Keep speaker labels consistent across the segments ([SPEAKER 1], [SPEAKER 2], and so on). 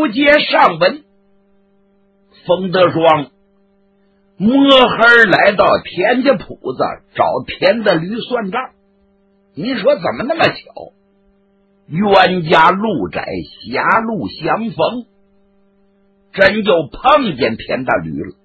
[SPEAKER 1] 书接上文，冯德双摸黑来到田家铺子找田德驴算账。你说怎么那么巧？冤家路窄，狭路相逢，真就碰见田大驴了。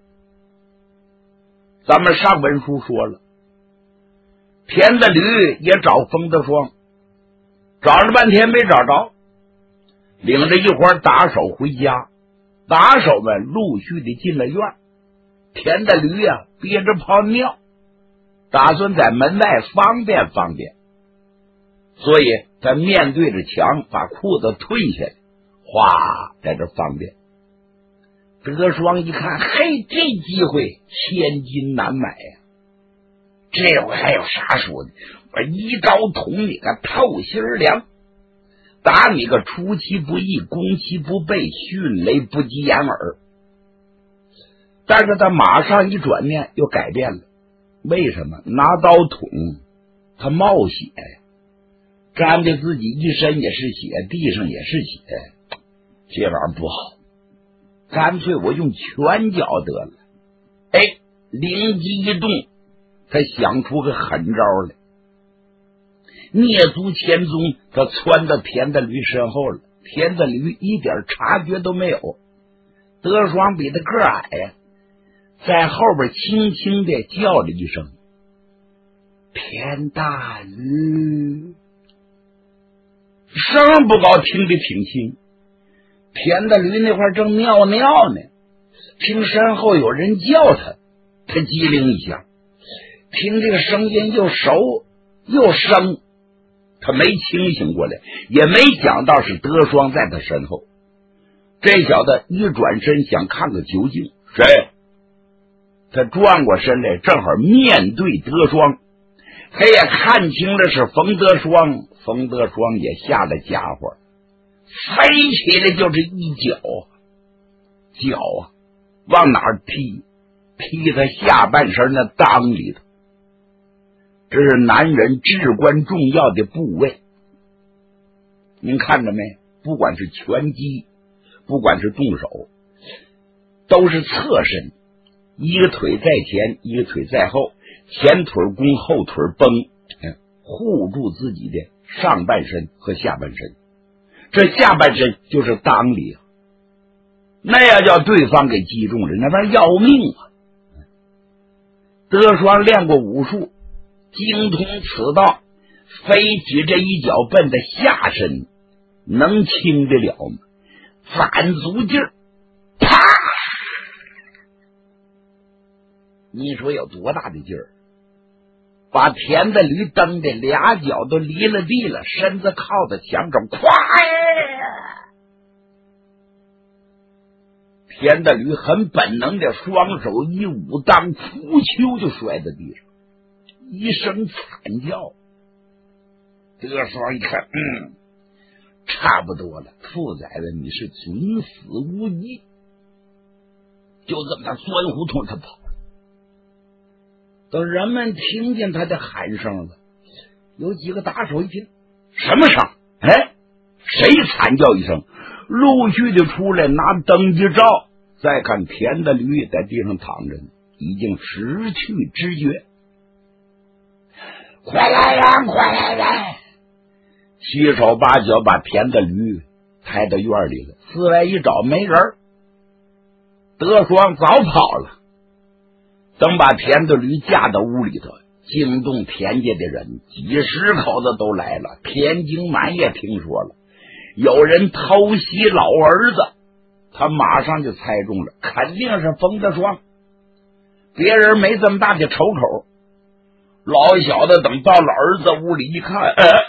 [SPEAKER 1] 咱们上文书说了，田大驴也找冯德双，找了半天没找着，领着一伙打手回家。打手们陆续的进了院，田大驴憋着泡尿，打算在门外方便方便，所以他面对着墙把裤子褪下来，哗，在这方便。德双一看，嘿，这机会千金难买呀！这回还有啥说的？我一刀捅你个透心凉，打你个出其不意，攻其不备，迅雷不及掩耳。但是他马上一转念又改变了，为什么？拿刀捅他冒血呀，沾的自己一身也是血，地上也是血，这玩意儿不好，干脆我用拳脚得了。哎，灵机一动，他想出个狠招来，蹑足潜踪，他窜到田大驴身后了。田大驴一点察觉都没有。德双比他个矮呀，在后边轻轻的叫了一声：“田大驴。”声不高，听得挺轻。田大驴那块正尿尿呢，听身后有人叫他，他机灵一下，听这个声音又熟又生，他没清醒过来，也没想到是德双在他身后。这小子一转身想看个究竟，谁？他转过身来，正好面对德双，他也看清了是冯德双。冯德双也下了家伙，飞起来就是一脚往哪儿踢？踢他下半身的裆里头。这是男人至关重要的部位，您看着没？不管是拳击，不管是动手，都是侧身，一个腿在前，一个腿在后，前腿弓，后腿绷，护住自己的上半身和下半身。这下半身就是裆里，那要叫对方给击中了，那玩意儿要命啊！德双练过武术，精通此道，飞起这一脚奔的下身，能轻得了吗？攒足劲儿，啪！你说有多大的劲儿？把田的驴蹬的俩脚都离了地了，身子靠在墙上，咵呀！田的驴很本能的双手一舞，当扑丘就摔在地上，一声惨叫。德双一看，差不多了，兔崽子你是准死无疑，就这么他钻胡同他跑。等人们听见他的喊声了，有几个打手一听，什么声？哎，谁惨叫一声，陆续的出来拿灯一照，再看田的驴在地上躺着呢，已经失去知觉。快来人，快来人！七手八脚把田的驴抬到院里了，四外一找没人，德双早跑了。等把田的驴架到屋里头，惊动田家的人，几十口子都来了。田京满也听说了，有人偷袭老儿子，他马上就猜中了，肯定是冯德双，别人没这么大的仇口。老小子等到老儿子屋里一看，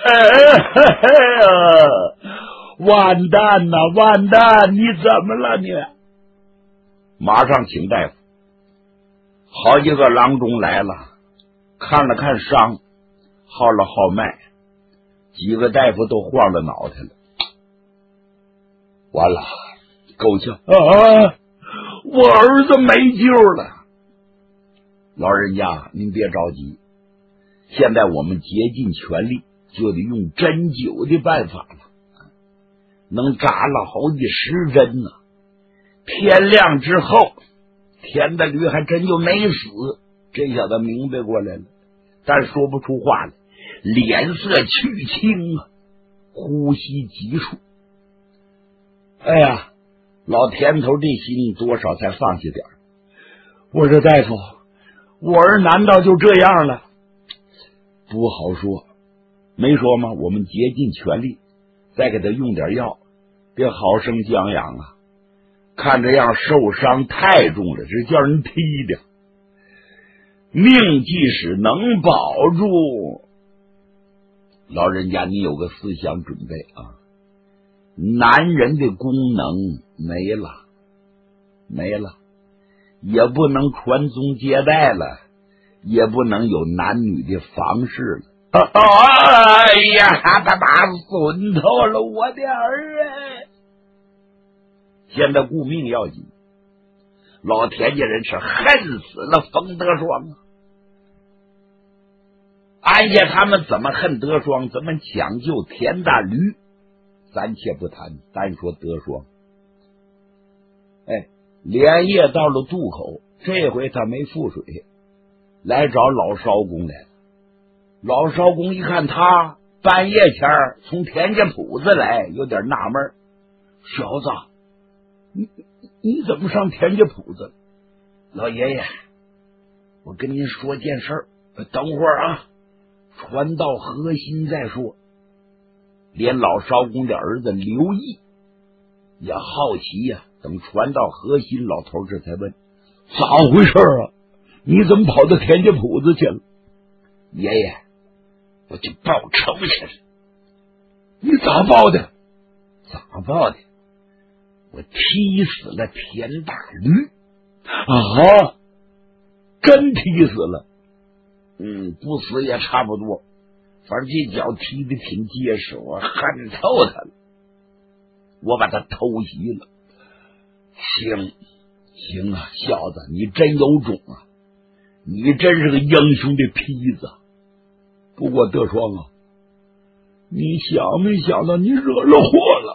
[SPEAKER 1] 完蛋呐，完蛋！你怎么了你？马上请大夫。好几个郎中来了，看了看伤，号了号脉，几个大夫都晃了脑袋了。完了，够呛啊！我儿子没救了。老人家，您别着急，现在我们竭尽全力，就得用针灸的办法了。 能扎了好几10针呢。天亮之后，田大驴还真就没死，这小子明白过来了，但说不出话来，脸色去青啊，呼吸急促。哎呀，老田头这心多少才放下点儿。我说大夫，我儿难道就这样了？不好说，没说吗？我们竭尽全力再给他用点药，别好生将养啊。看这样受伤太重了，这叫人踢的。命即使能保住，老人家你有个思想准备啊，男人的功能没了，也不能传宗接代了，也不能有男女的房事了。哎呀，他打损透了我的儿啊！现在顾命要紧，老田家人是恨死了冯德双啊！按下他们怎么恨德双，怎么抢救田大驴，暂且不谈，单说德双。连夜到了渡口，这回他没覆水，来找老艄公来了。老艄公一看他半夜前从田家铺子来，有点纳闷，小子，你怎么上田家铺子？老爷爷，我跟您说件事儿，等会儿啊，传到河心再说。连老艄公的儿子刘毅也好奇呀，等传到河心，老头这才问：咋回事啊？你怎么跑到田家铺子去了？爷爷，我去报仇去了。你咋报的？我踢死了田大驴。啊，真踢死了？不死也差不多，反正这脚踢的挺结实，我恨透他了，我把他偷袭了。行啊，小子，你真有种啊，你真是个英雄的坯子。不过德双啊，你想没想到你惹了祸了？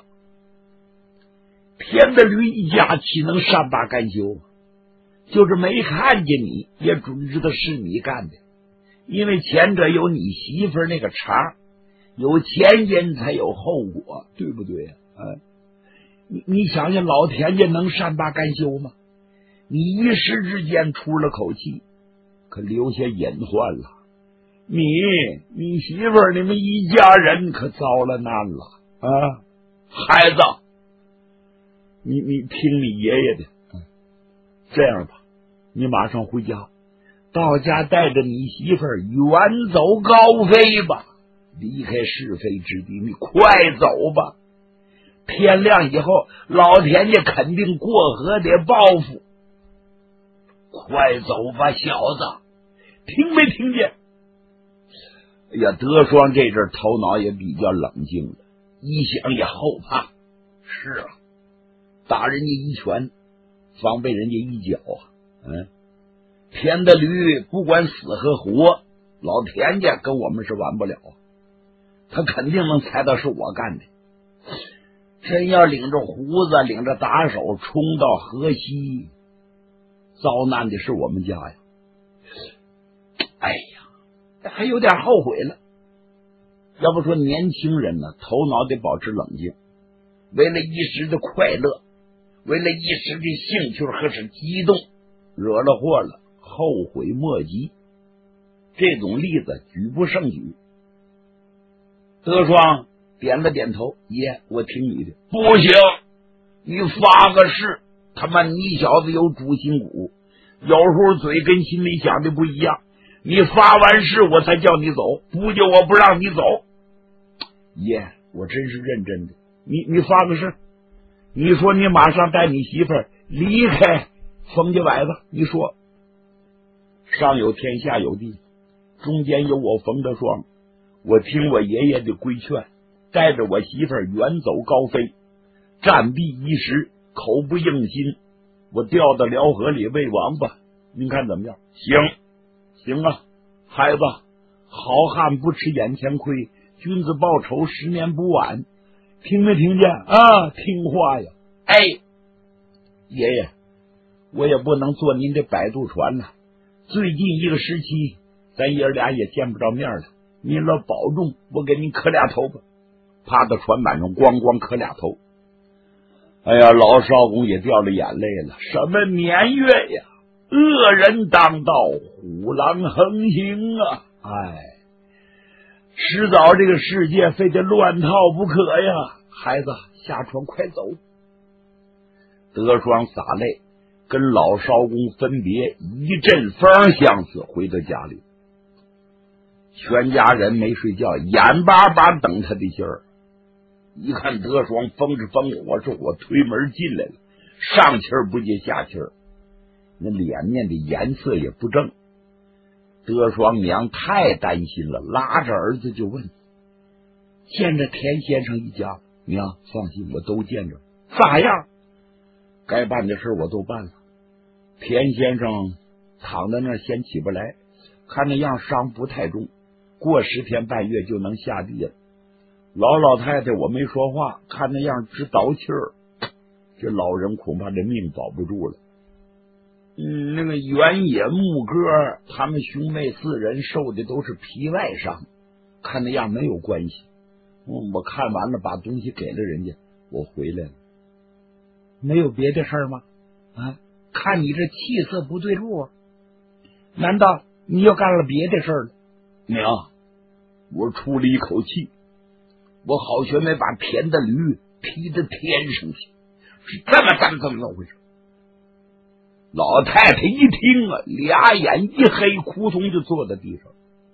[SPEAKER 1] 田大驴一家岂能善罢甘休？就是没看见你，也准知道是你干的，因为前者有你媳妇那个茬，有前因才有后果，对不对呀？你想想，老田家能善罢甘休吗？你一时之间出了口气，可留下隐患了。你媳妇你们一家人可遭了难了啊！孩子，你听你爷爷的，这样吧，你马上回家，到家带着你媳妇远走高飞吧，离开是非之地，你快走吧。天亮以后，老田家肯定过河得报复。快走吧，小子，听没听见？哎呀，德双这阵头脑也比较冷静了，一想也后怕。是啊，打人家一拳，防备人家一脚啊。田大驴不管死和活，老田家跟我们是完不了，他肯定能猜到是我干的。真要领着胡子领着打手冲到河西，遭难的是我们家呀。哎呀，还有点后悔了。要不说年轻人呢，头脑得保持冷静，为了一时的快乐，为了一时的兴趣和是激动，惹了祸了，后悔莫及。这种例子举不胜举。德双点了点头，爷，我听你的。不行，你发个誓，他妈你小子有主心骨，有时候嘴跟心里想的不一样。你发完誓我才叫你走，不叫我不让你走。爷，我真是认真的。你发个誓，你说你马上带你媳妇儿离开冯家崴子，你说上有天下有地，中间有我冯德双，我听我爷爷的规劝，带着我媳妇儿远走高飞，暂避一时，口不应心，我掉到辽河里喂王八，您看怎么样？行啊，孩子，好汉不吃眼前亏，君子报仇10年不晚。 听没听见啊？听话呀！哎，爷爷，我也不能坐您这摆渡船了。最近一个时期，咱爷俩也见不着面了。您老保重，我给您磕俩头吧。趴到船板上，咣咣磕俩头。哎呀，老少公也掉了眼泪了。什么年月呀！恶人当道，虎狼横行啊！哎，迟早这个世界非得乱套不可呀！孩子，下船快走。德双洒泪，跟老少公分别，一阵风相似，回到家里。全家人没睡觉，眼巴巴等他的信儿。一看德双风是风，火是火，推门进来了，上气儿不接下气儿，那脸面的颜色也不正。德双娘太担心了，拉着儿子就问：见着田先生一家？娘放心，我都见着。咋样？该办的事我都办了。田先生躺在那儿先起不来，看那样伤不太重，过10天半月就能下地了。老太太我没说话，看那样直倒气儿，这老人恐怕这命保不住了。那个原野木哥他们兄妹4人受的都是皮外伤，看那样没有关系。我看完了，把东西给了人家，我回来了。没有别的事吗？啊，看你这气色不对路啊，难道你又干了别的事了？娘，我出了一口气，我好学没把田的驴踢到天上去，是这么回事。老太太一听啊，俩眼一黑，扑通就坐在地上。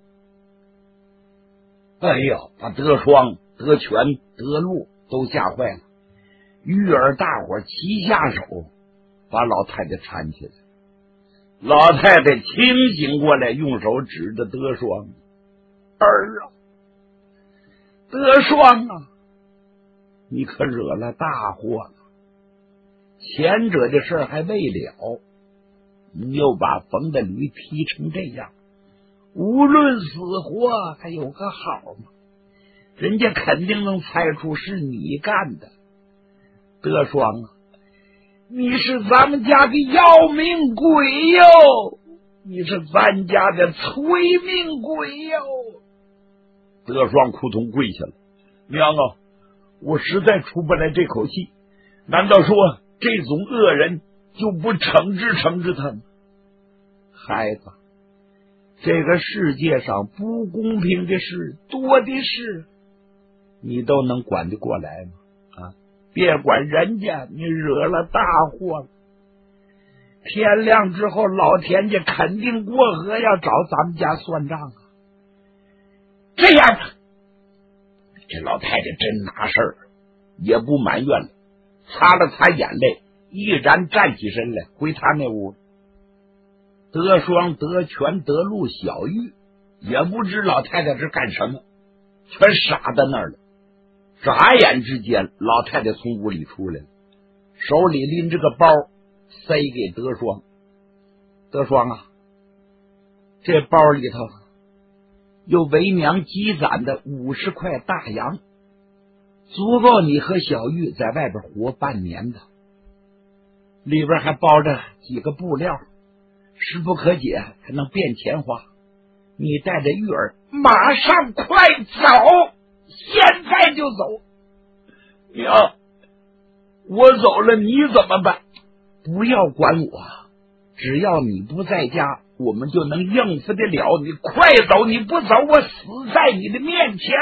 [SPEAKER 1] 哎呀，把德双、德全、德禄都吓坏了。玉儿大伙齐下手，把老太太搀起来。老太太清醒过来，用手指着德双：儿啊，德双啊，你可惹了大祸了。前者的事还未了，你又把冯的驴踢成这样，无论死活还有个好吗？人家肯定能猜出是你干的。德双啊，你是咱们家的要命鬼哟，你是咱家的催命鬼哟。德双扑通跪下了。娘啊，我实在出不来这口气，难道说这种恶人就不惩治他吗？孩子，这个世界上不公平的事多的是，你都能管得过来吗？啊，别管人家，你惹了大祸了。天亮之后，老田家肯定过河要找咱们家算账啊。这样吧，这老太太真拿事儿，也不埋怨了，擦了擦眼泪，毅然站起身来，回他那屋。德双、德全、德禄、小玉也不知老太太是干什么，全傻在那儿了。眨眼之间，老太太从屋里出来了，手里拎着个包，塞给德双。德双啊，这包里头有为娘积攒的50块大洋，足够你和小玉在外边活半年的。里边还包着几个布料，时不可解，还能变钱花。你带着玉儿马上快走，现在就走。娘，我走了你怎么办？不要管我，只要你不在家，我们就能应付得了。你快走，你不走，我死在你的面前。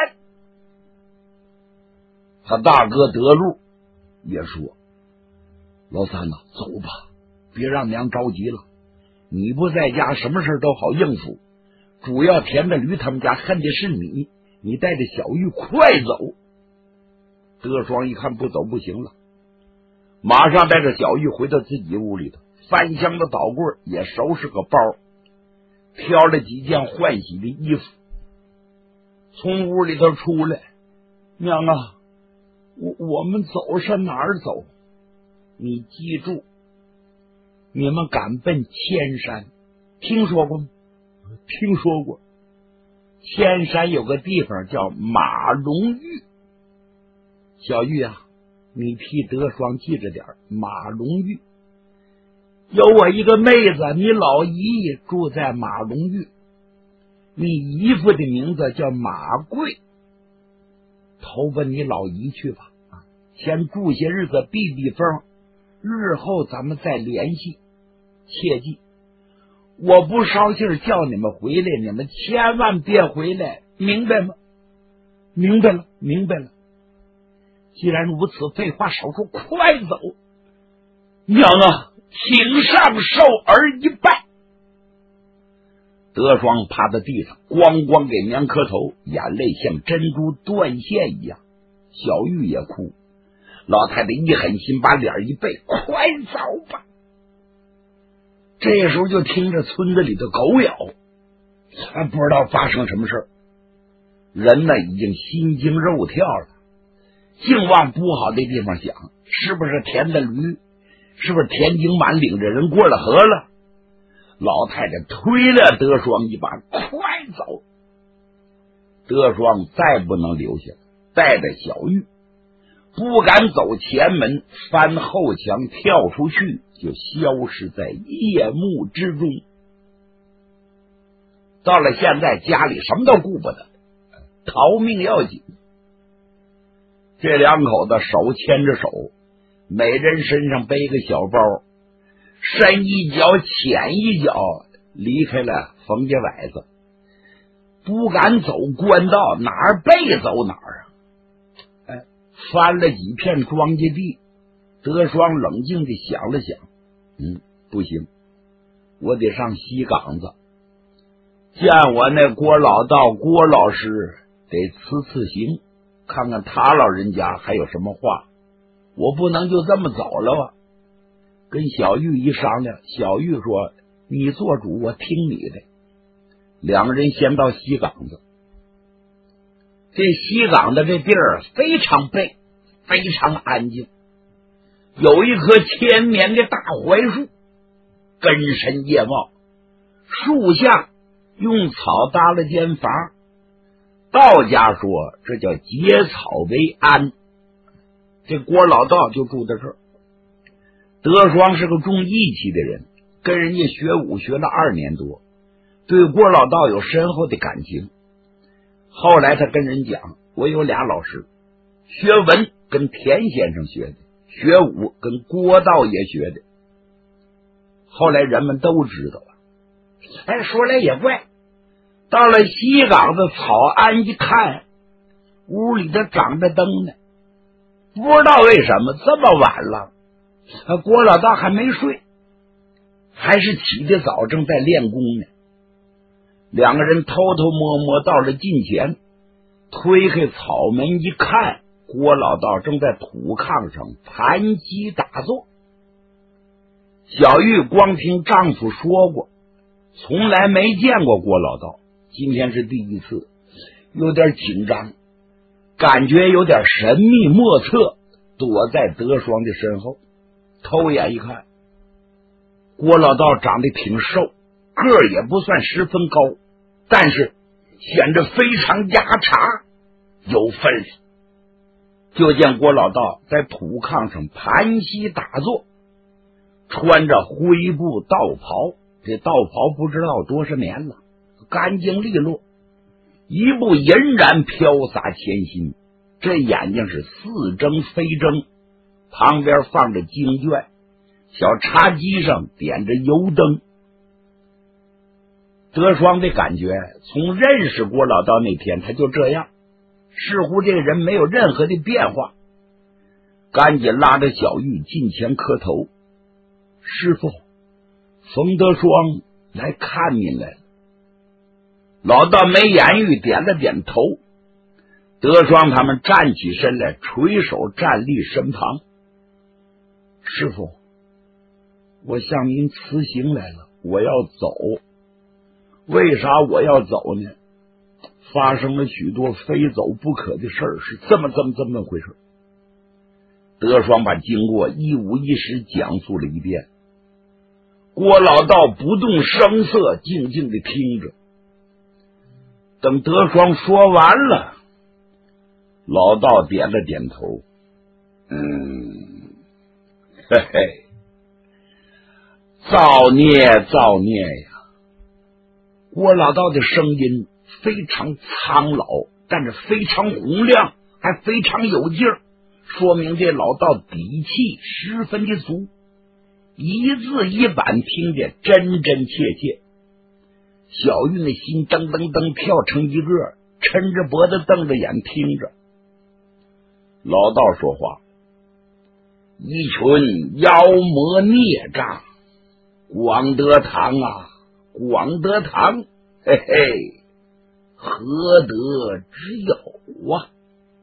[SPEAKER 1] 他大哥德禄也说：老三呐，走吧，别让娘着急了。你不在家，什么事都好应付。主要田的驴他们家恨的是你，你带着小玉快走。德双一看不走不行了，马上带着小玉回到自己屋里头，翻箱子倒柜也收拾个包，挑了几件换洗的衣服，从屋里头出来。娘啊，我们走上哪儿走？你记住，你们敢奔千山，听说过吗？听说过。千山有个地方叫马龙峪， 小玉啊，你替德双记着点，马龙峪有我一个妹子，你老姨住在马龙峪，你姨夫的名字叫马贵，投奔你老姨去吧，先住些日子避避风，日后咱们再联系。切记，我不捎信叫你们回来，你们千万别回来，明白吗？明白了，明白了。既然如此，废话少说，快走！娘啊，请上寿儿一拜。德双趴在地上，咣咣给娘磕头，眼泪像珍珠断线一样。小玉也哭，老太太一狠心，把脸一背，快走吧。这时候就听着村子里的狗咬，不知道发生什么事，人呢已经心惊肉跳了，净往不好的地方想，是不是田的驴，是不是田景满领着人过了河了？老太太推了德双一把，快走！德双再不能留下，带着小玉不敢走前门，翻后墙跳出去，就消失在夜幕之中。到了现在，家里什么都顾不得，逃命要紧。这两口子手牵着手，每人身上背个小包，深一脚浅一脚离开了冯家崴子，不敢走官道，哪儿背走哪儿啊！翻了几片庄稼地，德双冷静地想了想，不行，我得上西岗子见我那郭老道郭老师，得辞行，看看他老人家还有什么话，我不能就这么走了啊。跟小玉一商量，小玉说你做主，我听你的。两个人先到西岗子，这西岗的这地儿非常背，非常安静，有一棵千年的大槐树，根深叶茂，树下用草搭了间房，道家说这叫结草为庵，这郭老道就住在这儿。德双是个重义气的人，跟人家学武学了2年多，对郭老道有深厚的感情。后来他跟人讲，我有俩老师，学文跟田先生学的，学武跟郭道爷学的。后来人们都知道了。说来也怪，到了西岗子草庵一看，屋里头长着灯呢，不知道为什么这么晚了，郭老道还没睡，还是起得早，正在练功呢。两个人偷偷摸摸到了近前，推开草门一看，郭老道正在土炕上盘膝打坐。小玉光听丈夫说过，从来没见过郭老道，今天是第一次，有点紧张，感觉有点神秘莫测，躲在德双的身后。偷眼一看，郭老道长得挺瘦，个儿也不算十分高，但是显得非常压茶，有分量。就见郭老道在土炕上盘膝打坐，穿着灰布道袍，这道袍不知道多少年了，干净利落，一步隐然飘洒千心，这眼睛是似睁非睁，旁边放着经卷，小茶几上点着油灯。德双的感觉，从认识郭老道那天他就这样，似乎这个人没有任何的变化。赶紧拉着小玉近前磕头，师父，冯德双来看您来了。老道没言语，点了点头。德双他们站起身来，垂手站立身旁。师父，我向您辞行来了，我要走。为啥我要走呢？发生了许多非走不可的事儿，是这么回事。德双把经过一五一十讲述了一遍。郭老道不动声色，静静地听着。等德双说完了，老道点了点头， 嘿嘿，造孽造孽呀！郭老道的声音非常苍老，但是非常洪亮，还非常有劲儿，说明这老道底气十分的足，一字一板听得真真切切。小玉的心噔噔噔跳成一个，抻着脖子瞪着眼听着。老道说话：一群妖魔孽障，广德堂啊，广德堂，嘿嘿，何德之有啊！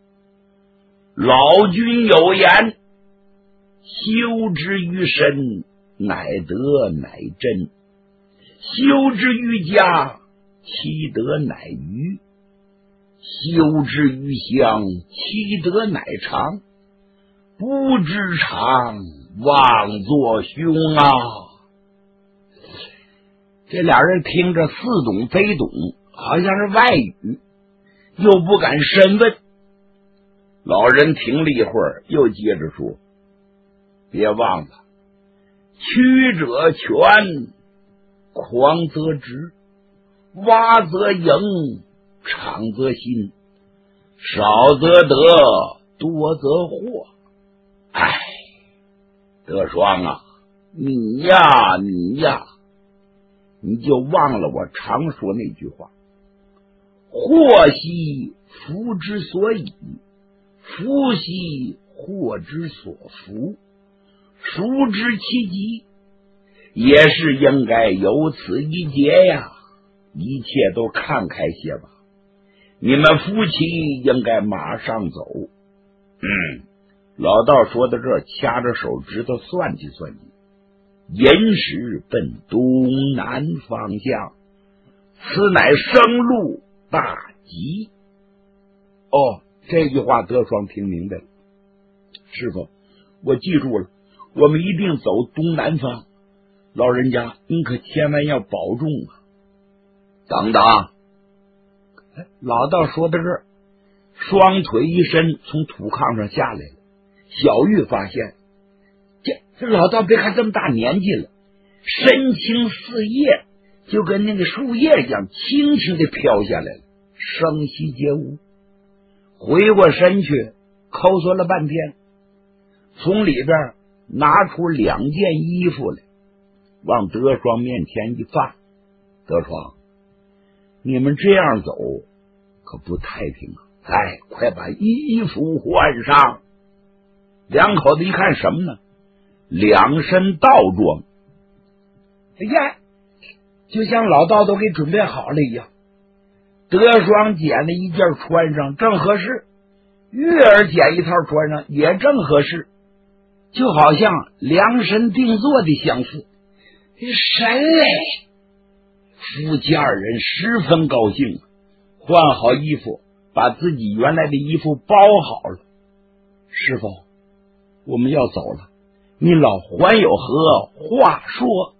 [SPEAKER 1] 老君有言，修之于身，乃德乃真；修之于家，其德乃余；修之于乡，其德乃长。不知常，妄作凶啊！这俩人听着似懂非懂，好像是外语，又不敢深问。老人停了一会儿，又接着说：别忘了，曲则全，狂则直，洼则盈，长则新，少则得，多则祸。哎，德双啊，你呀，你就忘了我常说那句话：祸兮福之所以，福兮祸之所伏。熟知其极，也是应该有此一劫呀。一切都看开些吧，你们夫妻应该马上走。老道说到这儿，掐着手指头算计算计，寅时奔东南方向，此乃生路大吉。哦，这句话德双听明白了。师傅，我记住了，我们一定走东南方。老人家，您可千万要保重啊！等等，老道说到这儿，双腿一伸，从土炕上下来了。小玉发现，这老道别看这么大年纪了，身轻似叶，就跟那个树叶一样，轻轻的飘下来了，声息皆无。回过身去，抠索了半天，从里边拿出2件衣服来，往德双面前一放。德双，你们这样走可不太平啊！哎，快把衣服换上。两口子一看什么呢？2身道装。哎呀，就像老道都给准备好了一样。德双捡了一件穿上正合适，月儿捡一套穿上也正合适，就好像量身定做的相似。神嘞！夫妻2人十分高兴，换好衣服，把自己原来的衣服包好了。师傅，我们要走了，您老还有何话说？